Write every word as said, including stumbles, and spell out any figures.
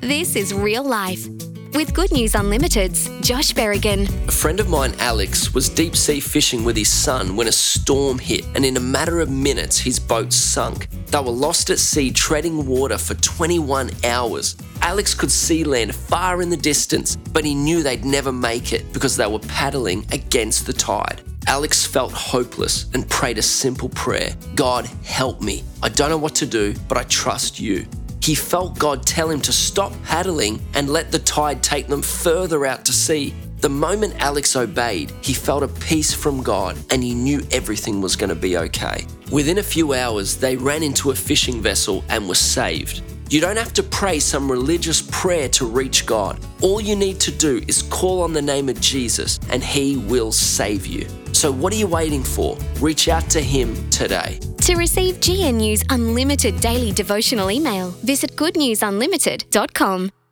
This is Real Life. With Good News Unlimited's Josh Berrigan. A friend of mine, Alex, was deep sea fishing with his son when a storm hit, and in a matter of minutes, his boat sunk. They were lost at sea, treading water for twenty-one hours. Alex could see land far in the distance, but he knew they'd never make it because they were paddling against the tide. Alex felt hopeless and prayed a simple prayer. God, help me. I don't know what to do, but I trust you. He felt God tell him to stop paddling and let the tide take them further out to sea. The moment Alex obeyed, he felt a peace from God and he knew everything was going to be okay. Within a few hours, they ran into a fishing vessel and were saved. You don't have to pray some religious prayer to reach God. All you need to do is call on the name of Jesus and He will save you. So what are you waiting for? Reach out to Him today. To receive G N U's unlimited daily devotional email, visit good news unlimited dot com.